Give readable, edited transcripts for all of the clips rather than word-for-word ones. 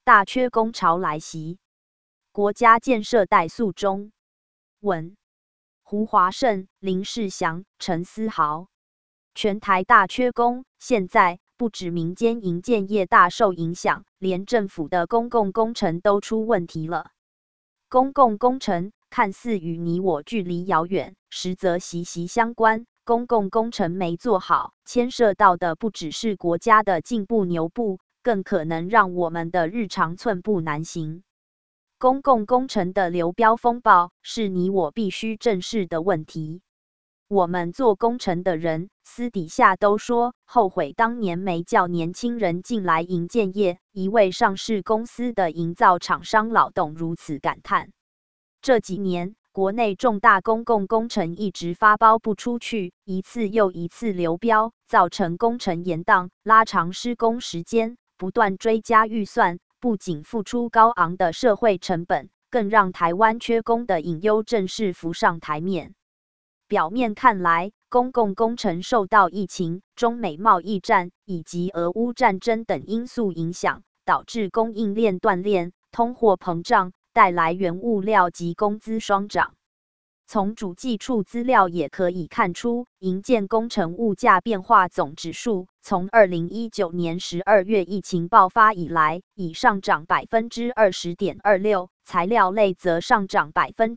大缺工潮来袭，国家建设怠速中。文：胡华胜、林世祥、陈思豪。全台大缺工，现在不止民间营建业大受影响，连政府的公共工程都出问题了。公共工程看似与你我距离遥远，实则息息相关。公共工程没做好，牵涉到的不只是国家的进步牛步，更可能让我们的日常寸步难行。公共工程的流标风暴是你我必须正视的问题。我们做工程的人私底下都说后悔当年没叫年轻人进来营建业，一位上市公司的营造厂商老董如此感叹。这几年国内重大公共工程一直发包不出去，一次又一次流标，造成工程延宕，拉长施工时间，不断追加预算，不仅付出高昂的社会成本，更让台湾缺工的隐忧正式浮上台面。表面看来，公共工程受到疫情、中美贸易战以及俄乌战争等因素影响，导致供应链断裂、通货膨胀，带来原物料及工资双涨。从主计处资料也可以看出，营建工程物价变化总指数从2019年12月疫情爆发以来，已上涨 20.26%， 材料类则上涨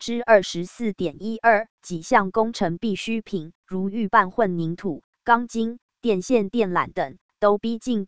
24.12%， 几项工程必需品，如预拌混凝土、钢筋、电线电缆等，都逼近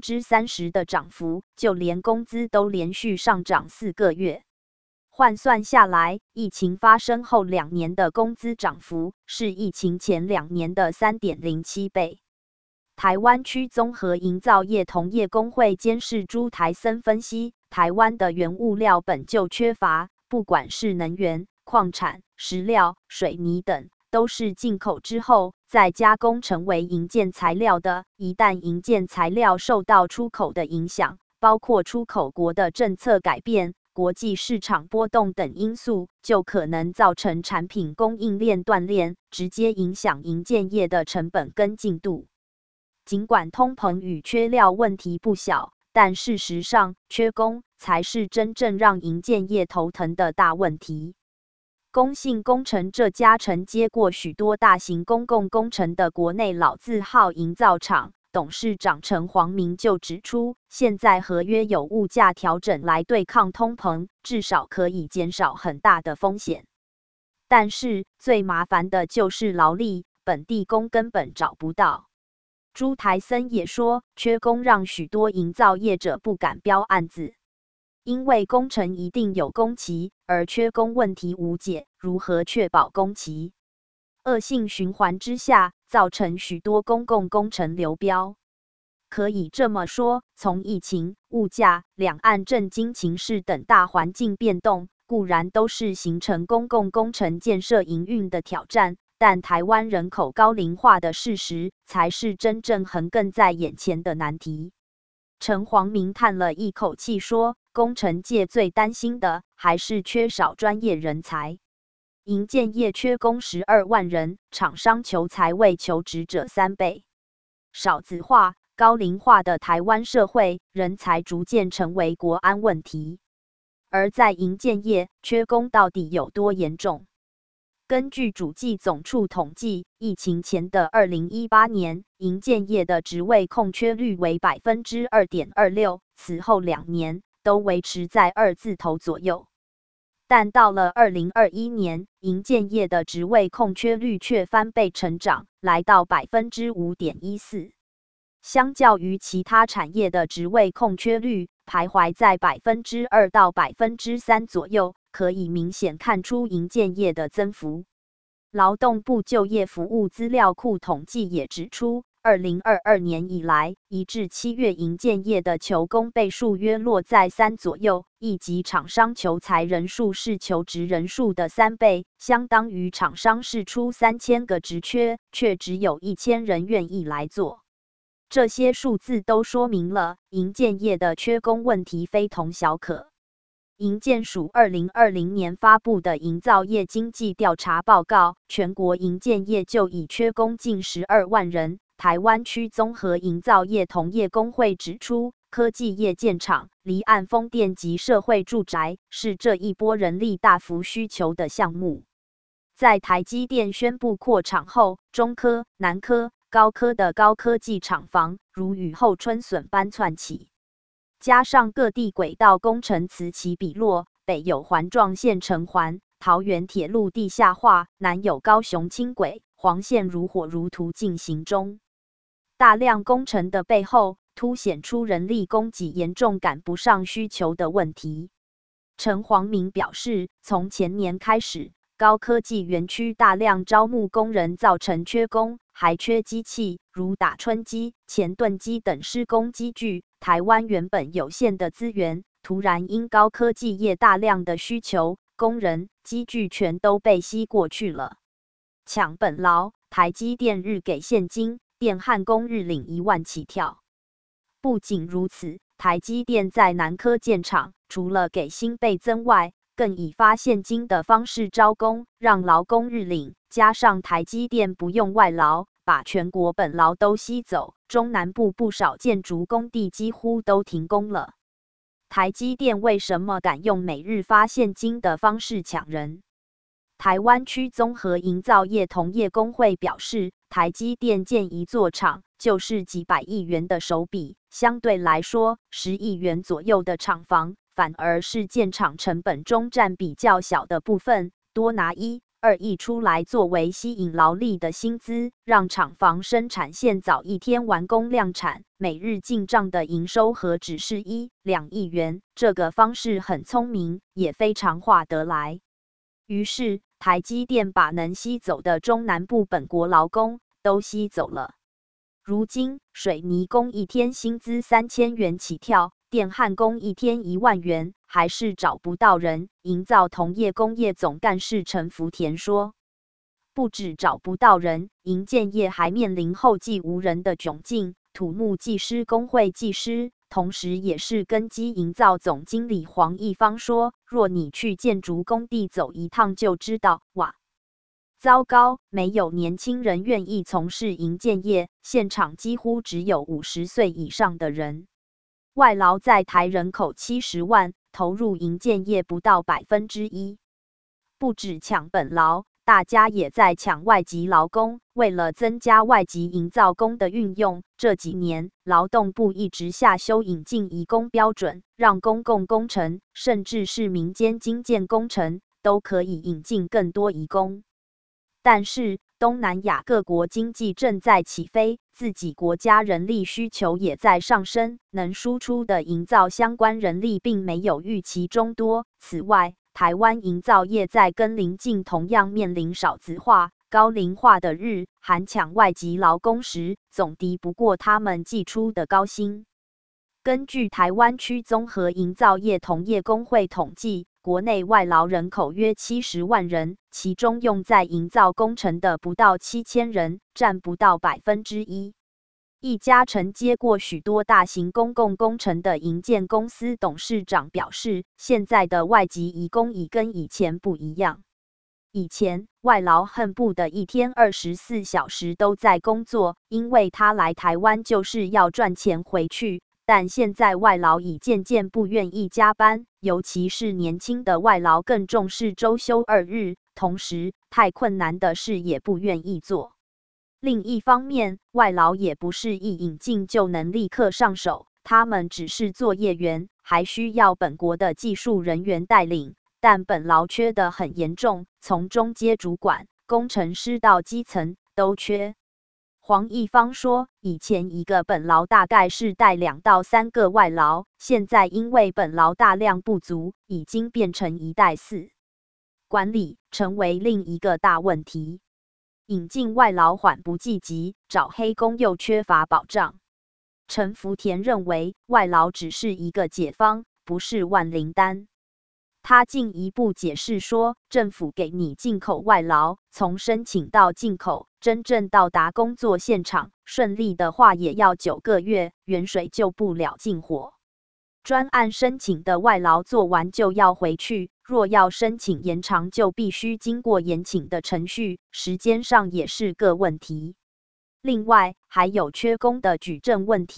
30% 的涨幅，就连工资都连续上涨4个月。换算下来，疫情发生后2年的工资涨幅是疫情前2年的 3.07 倍。台湾区综合营造业同业工会监事朱台森分析，台湾的原物料本就缺乏，不管是能源、矿产、石料、水泥等，都是进口之后再加工成为营建材料的。一旦营建材料受到出口的影响，包括出口国的政策改变、国际市场波动等因素，就可能造成产品供应链断裂，直接影响营建业的成本跟进度。尽管通膨与缺料问题不小，但事实上，缺工才是真正让营建业头疼的大问题。工信工程这家承接过许多大型公共工程的国内老字号营造厂，董事长陈煌明就指出，现在合约有物价调整来对抗通膨，至少可以减少很大的风险。但是最麻烦的就是劳力，本地工根本找不到。朱台森也说，缺工让许多营造业者不敢标案子，因为工程一定有工期，而缺工问题无解，如何确保工期？恶性循环之下，造成许多公共工程流标。可以这么说，从疫情、物价、两岸政经情势等大环境变动，固然都是形成公共工程建设营运的挑战，但台湾人口高龄化的事实，才是真正横亘在眼前的难题。陈煌明叹了一口气说，工程界最担心的还是缺少专业人才。营建业缺工12万人，厂商求才为求职者3倍。少子化、高龄化的台湾社会，人才逐渐成为国安问题。而在营建业，缺工到底有多严重？根据主计总处统计，疫情前的2018年，营建业的职位空缺率为 2.26%， 此后2年都维持在2字头左右。但到了2021年，营建业的职位空缺率却翻倍成长，来到 5.14%。相较于其他产业的职位空缺率徘徊在 2% 到 3% 左右，可以明显看出营建业的增幅。劳动部就业服务资料库统计也指出，2022年以来，1至7月营建业的求工倍数约落在3左右，亦即厂商求才人数是求职人数的3倍，相当于厂商释出3000个职缺，却只有1000人愿意来做。这些数字都说明了营建业的缺工问题非同小可。营建署2020年发布的营造业经济调查报告，全国营建业就已缺工近12万人。台湾区综合营造业同业工会指出， 科技业建厂、离岸风电及社会住宅，是这一波人力大幅需求的项目。在台积电宣布扩厂后，中科、南科、高科的高科技厂房如雨后春笋般窜起。加上各地轨道工程此起彼落，北有环状线成环，桃园铁路地下化，南有高雄轻轨，黄线如火如荼进行中。大量工程的背后，凸显出人力供给严重赶不上需求的问题。陈煌明表示，从前年开始，高科技园区大量招募工人，造成缺工，还缺机器，如打春机、钳盾机等施工机具。台湾原本有限的资源，突然因高科技业大量的需求，工人、机具全都被吸过去了。抢本劳，台积电日给现金，电焊工日领1万起跳。不仅如此，台积电在南科建厂，除了给薪倍增外，更以发现金的方式招工，让劳工日领，加上台积电不用外劳，把全国本劳都吸走，中南部不少建筑工地几乎都停工了。台积电为什么敢用每日发现金的方式抢人？台湾区综合营造业同业工会表示，台积电建一座厂就是几百亿元的手笔，相对来说，10亿元左右的厂房反而是建厂成本中占比较小的部分，多拿1、2亿出来作为吸引劳力的薪资，让厂房生产线早一天完工量产，每日进账的营收何止是1、2亿元，这个方式很聪明，也非常划得来。于是，台积电把能吸走的中南部本国劳工都吸走了。如今，水泥工一天薪资3000元起跳，电焊工一天1万元，还是找不到人。营造同业工业总干事陈福田说，不止找不到人，营建业还面临后继无人的窘境。土木技师工会技师，同时也是根基营造总经理黄义芳说，若你去建筑工地走一趟就知道，哇，糟糕，没有年轻人愿意从事营建业，现场几乎只有50岁以上的人。外劳在台人口70万，投入营建业不到1%。不止抢本劳，大家也在抢外籍劳工。为了增加外籍营造工的运用，这几年劳动部一直下修引进移工标准，让公共工程甚至是民间经建工程都可以引进更多移工。但是东南亚各国经济正在起飞，自己国家人力需求也在上升，能输出的营造相关人力并没有预期中多。此外，台湾营造业在跟邻近同样面临少子化、高龄化的日韩抢外籍劳工时，总敌不过他们寄出的高薪。根据台湾区综合营造业同业工会统计，国内外劳人口约70万人，其中用在营造工程的不到7000人，占不到1%。一家承接过许多大型公共工程的营建公司董事长表示，现在的外籍移工已跟以前不一样。以前外劳恨不得一天24小时都在工作，因为他来台湾就是要赚钱回去。但现在外劳已渐渐不愿意加班，尤其是年轻的外劳更重视周休2日，同时太困难的事也不愿意做。另一方面，外劳也不是一引进就能立刻上手，他们只是作业员，还需要本国的技术人员带领，但本劳缺得很严重，从中阶主管、工程师到基层都缺。黄义芳说，以前一个本劳大概是带2到3个外劳，现在因为本劳大量不足，已经变成1带4。管理成为另一个大问题。引进外劳缓不济急，找黑工又缺乏保障。陈福田认为，外劳只是一个解方，不是万灵丹。他进一步解释说，政府给你进口外劳，从申请到进口，真正到达工作现场，顺利的话也要9个月，远水救不了近火。专案申请的外劳做完就要回去，若要申请延长，就必须经过延请的程序，时间上也是个问题。另外，还有缺工的举证问题。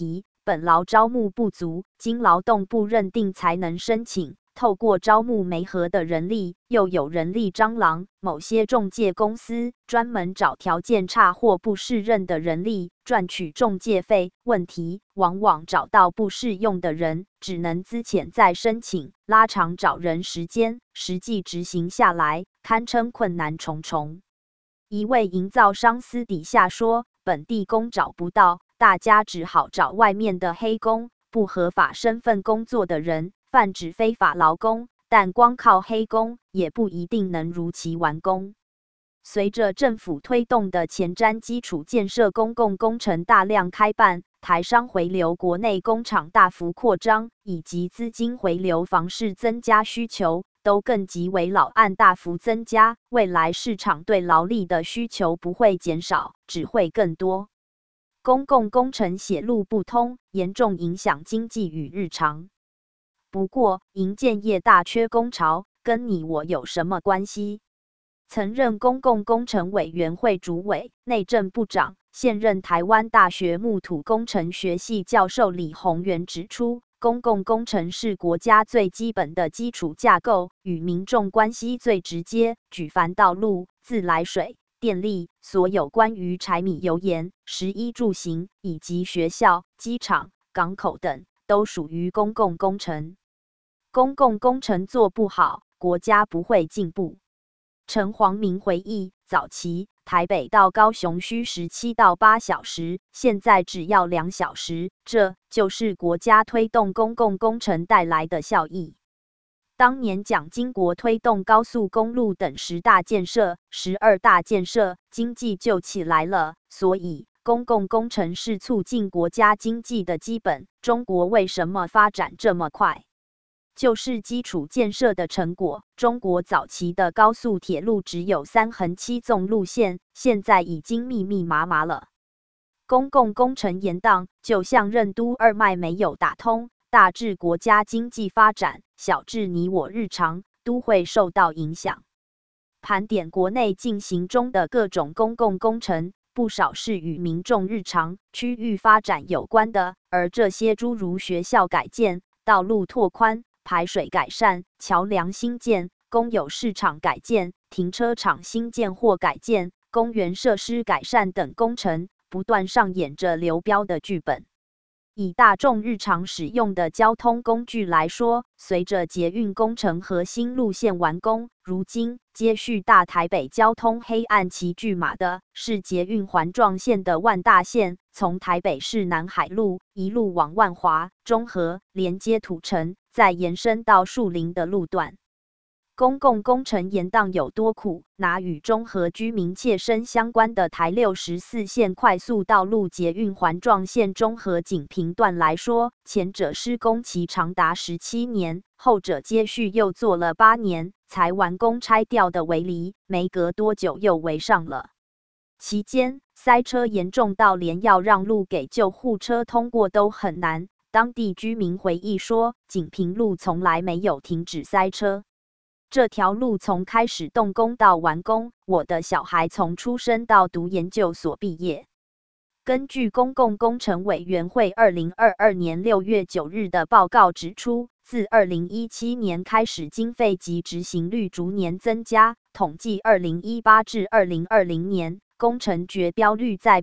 本劳招募不足，经劳动部认定才能申请。透过招募媒合的人力，又有人力蟑螂，某些仲介公司专门找条件差或不适任的人力，赚取仲介费。问题往往找到不适用的人，只能资遣再申请，拉长找人时间，实际执行下来，堪称困难重重。一位营造商私底下说，本地工找不到，大家只好找外面的黑工，不合法身份工作的人。泛指非法劳工，但光靠黑工也不一定能如期完工。随着政府推动的前瞻基础建设公共工程大量开办，台商回流国内工厂大幅扩张，以及资金回流房市增加需求，都更极为老案大幅增加。未来市场对劳力的需求不会减少，只会更多。公共工程血路不通，严重影响经济与日常。不过，营建业大缺工潮，跟你我有什么关系？曾任公共工程委员会主委、内政部长、现任台湾大学木土工程学系教授李宏源指出，公共工程是国家最基本的基础架构，与民众关系最直接。举凡道路、自来水、电力，所有关于柴米油盐、食衣住行，以及学校、机场、港口等，都属于公共工程。公共工程做不好，国家不会进步。陈黄明回忆，早期台北到高雄需17到8小时，现在只要2小时，这就是国家推动公共工程带来的效益。当年蒋经国推动高速公路等10大建设、12大建设，经济就起来了。所以，公共工程是促进国家经济的基本。中国为什么发展这么快？就是基础建设的成果。中国早期的高速铁路只有3横7纵路线，现在已经密密麻麻了。公共工程延宕，就像任督二脉没有打通，大至国家经济发展，小至你我日常，都会受到影响。盘点国内进行中的各种公共工程，不少是与民众日常、区域发展有关的，而这些诸如学校改建、道路拓宽、排水改善、桥梁新建、公有市场改建、停车场新建或改建、公园设施改善等工程，不断上演着流标的剧本。以大众日常使用的交通工具来说，随着捷运工程核心路线完工，如今接续大台北交通黑暗期巨码的是捷运环状线的万大线，从台北市南海路一路往万华、中和连接土城，再延伸到树林的路段。公共工程延宕有多苦？拿与中和居民切身相关的台64线快速道路捷运环状线中和锦屏段来说，前者施工期长达17年，后者接续又做了8年才完工拆掉的围篱，没隔多久又围上了。期间塞车严重到连要让路给救护车通过都很难。当地居民回忆说，锦屏路从来没有停止塞车。这条路从开始动工到完工，我的小孩从出生到读研究所毕业。根据公共工程委员会2022年6月9日的报告指出，自2017年开始，经费及执行率逐年增加。统计2018至2020年，工程绝标率在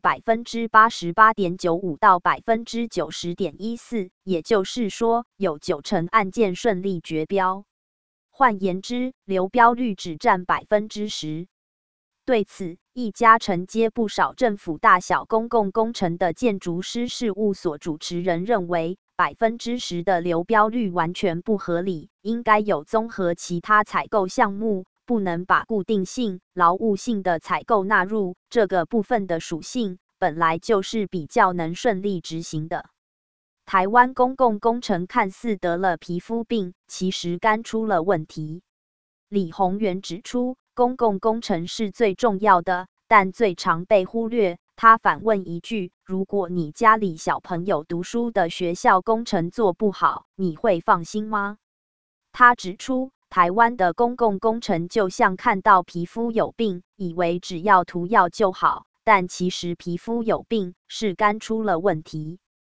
88.95% 到 90.14%， 也就是说，有90%案件顺利绝标。换言之，流标率只占 10%。对此，一家承接不少政府大小公共工程的建筑师事务所主持人认为，10%的流标率完全不合理，应该有综合其他采购项目，不能把固定性、劳务性的采购纳入。这个部分的属性本来就是比较能顺利执行的。台湾公共工程看似得了皮肤病，其实肝出了问题。李宏源指出，公共工程是最重要的，但最常被忽略。他反问一句：如果你家里小朋友读书的学校工程做不好，你会放心吗？他指出，台湾的公共工程就像看到皮肤有病，以为只要涂药就好，但其实皮肤有病是肝出了问题。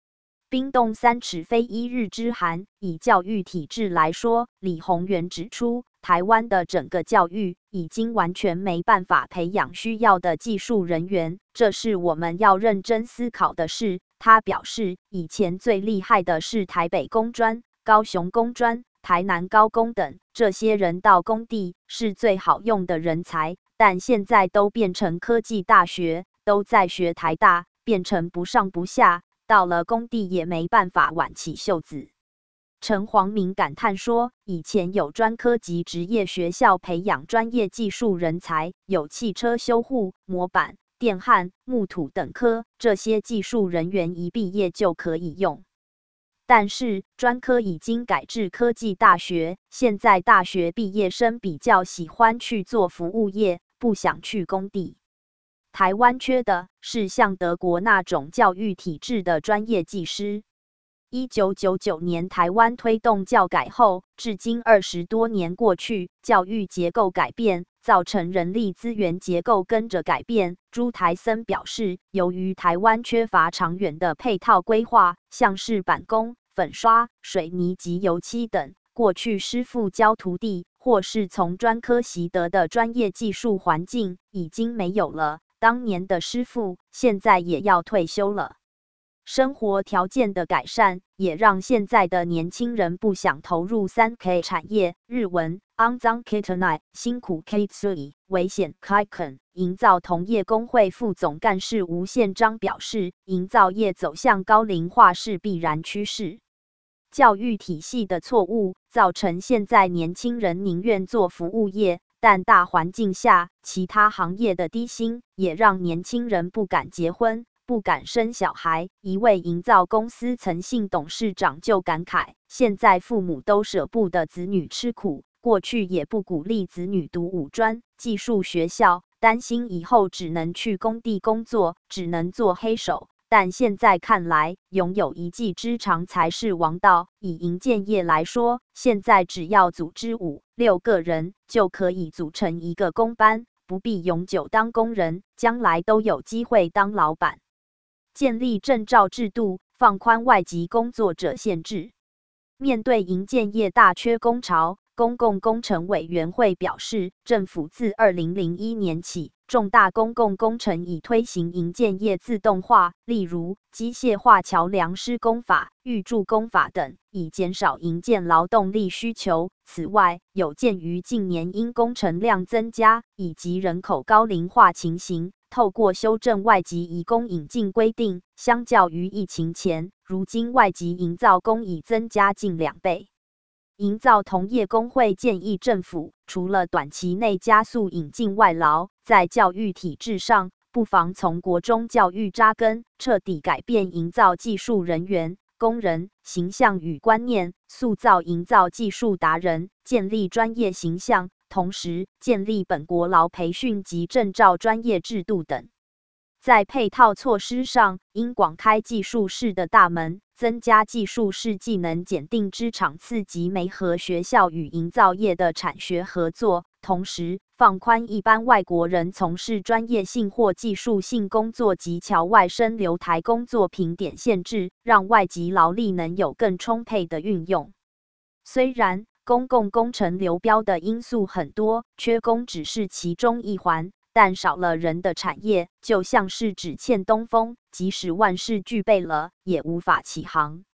冰冻3尺非一日之寒。以教育体制来说，李鸿源指出，台湾的整个教育已经完全没办法培养需要的技术人员，这是我们要认真思考的事。他表示，以前最厉害的是台北工专、高雄工专、台南高工等，这些人到工地是最好用的人才，但现在都变成科技大学，都在学台大，变成不上不下，到了工地也没办法挽起袖子。陈煌明感叹说，以前有专科及职业学校培养专业技术人才，有汽车修护、模板、电焊、木土等科，这些技术人员一毕业就可以用。但是专科已经改制科技大学，现在大学毕业生比较喜欢去做服务业，不想去工地。台湾缺的是像德国那种教育体制的专业技师。1999年台湾推动教改后，至今20多年过去，教育结构改变，造成人力资源结构跟着改变。朱台森表示，由于台湾缺乏长远的配套规划，像是板工、粉刷、水泥及油漆等，过去师傅教徒弟，或是从专科习得的专业技术环境已经没有了。当年的师傅现在也要退休了。生活条件的改善，也让现在的年轻人不想投入3K 产业。日文肮脏 K-9 辛苦 K-3 危险 K-10。营造同业工会副总干事吴宪章表示，营造业走向高龄化是必然趋势。教育体系的错误，造成现在年轻人宁愿做服务业，但大环境下，其他行业的低薪也让年轻人不敢结婚，不敢生小孩。一位营造公司曾姓董事长就感慨，现在父母都舍不得子女吃苦，过去也不鼓励子女读五专、技术学校，担心以后只能去工地工作，只能做黑手。但现在看来，拥有一技之长才是王道。以营建业来说，现在只要组织5、6个人，就可以组成一个工班，不必永久当工人，将来都有机会当老板。建立证照制度，放宽外籍工作者限制。面对营建业大缺工潮，公共工程委员会表示，政府自2001年起，重大公共工程已推行营建业自动化，例如机械化桥梁施工法、预铸工法等，以减少营建劳动力需求。此外，有鉴于近年因工程量增加以及人口高龄化情形，透过修正外籍移工引进规定，相较于疫情前，如今外籍营造工已增加近2倍。营造同业工会建议政府，除了短期内加速引进外劳，在教育体制上，不妨从国中教育扎根，彻底改变营造技术人员、工人形象与观念，塑造营造技术达人，建立专业形象，同时建立本国劳培训及证照专业制度等。在配套措施上，应广开技术士的大门，增加技术士技能检定之场次及媒合学校与营造业的产学合作，同时放宽一般外国人从事专业性或技术性工作及侨外生留台工作评点限制，让外籍劳力能有更充沛的运用。虽然公共工程流标的因素很多，缺工只是其中一环，但少了人的产业，就像是只欠东风，即使万事俱备了，也无法起航。